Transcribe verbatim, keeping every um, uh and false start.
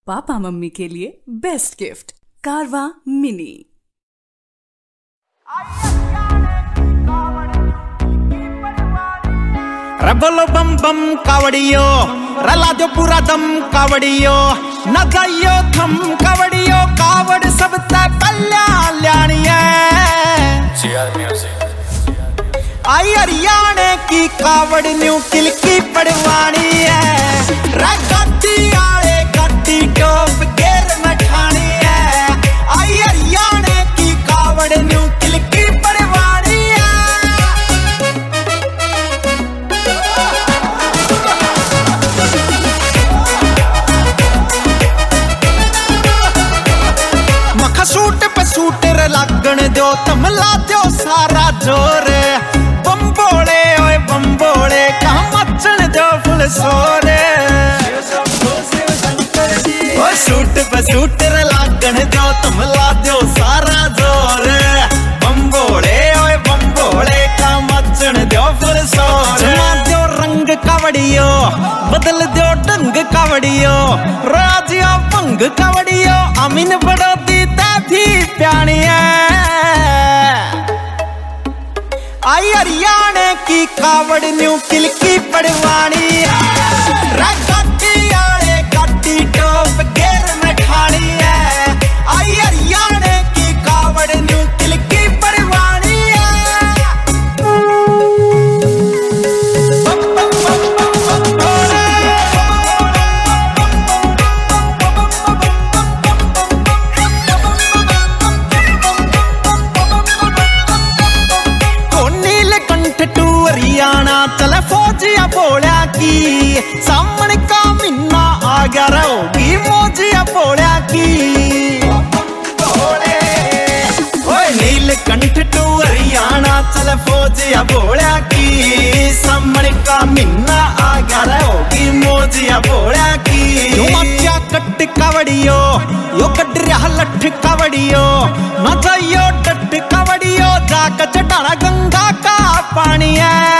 Papa mummy के लिए best gift कारवा मिनी। बोलो बम बम कावड़ियो, रला दो पूरा दम कावड़ियो, न जाइयो थम कावड़ियो, कावड़ सब पल्ला ल्याणी आई हरियाणे की कावड़ न्यू किल की पड़वानी है। गाटी आले गाटी टॉप गेर में ठानी है। आई हरियाणे की कावड़ न्यू किल की पड़वानी है। मखा सूट पे सूट रे लागण दो, तमला दो सारा जोर, बम्बोले ओए बम्बोले कहाँ मचन दो फुल सोरे। ओ सूट पे सूट रे लागण दो, तमला दो सारा जोर, बम्बोले ओए बम्बोले कहाँ मचन दो फुल सोरे। जमा दो रंग कावड़ियो, बदल दो ढंग कावड़ियो, राजिया भंग कावड़ियो, अमीन बड़ो दी भी प्याणी है। आई हरियाणे की कावड़ न्यू किल की पड़वानी है। गाटी आले गाटी टॉप गेर में ठानी है। आई हरियाणे की कावड़ न्यू किल की पड़वानी है। बम बम बम बम बम भोले, हरियाणा चले फौजिया बोलिया की, सामने का मिन्ना आ गया रहोगी मौजिया बोलिया की। ओए नीलकंठ टू हरियाणा चले फौजिया बोलिया की, सामने का मिन्ना आ गया रहोगी मौजिया बोलिया की। यो मचा कट कावड़ियो, यो कट रहा लठ कावड़ियो, न जाइयो डट कावड़ियो, जाकर चढ़ाना गंगा का पानी है।